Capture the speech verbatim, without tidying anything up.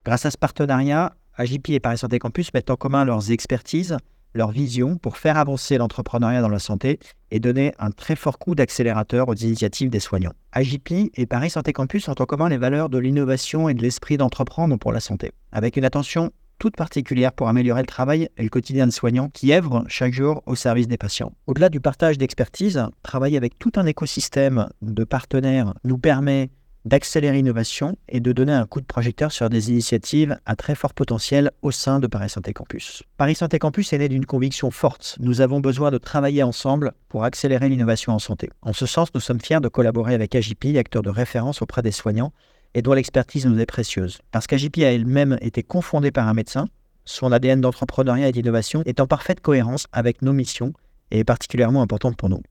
Grâce à ce partenariat, A J P et Paris Santé Campus mettent en commun leurs expertises, leurs visions pour faire avancer l'entrepreneuriat dans la santé et donner un très fort coup d'accélérateur aux initiatives des soignants. A J P et Paris Santé Campus ont en commun les valeurs de l'innovation et de l'esprit d'entreprendre pour la santé, avec une attention toute particulière pour améliorer le travail et le quotidien des soignants qui œuvrent chaque jour au service des patients. Au-delà du partage d'expertise, travailler avec tout un écosystème de partenaires nous permet d'accélérer l'innovation et de donner un coup de projecteur sur des initiatives à très fort potentiel au sein de Paris Santé Campus. Paris Santé Campus est né d'une conviction forte. Nous avons besoin de travailler ensemble pour accélérer l'innovation en santé. En ce sens, nous sommes fiers de collaborer avec A J P, acteur de référence auprès des soignants, et dont l'expertise nous est précieuse. Parce qu'A J P a elle-même été confondée par un médecin, son A D N d'entrepreneuriat et d'innovation est en parfaite cohérence avec nos missions et est particulièrement importante pour nous.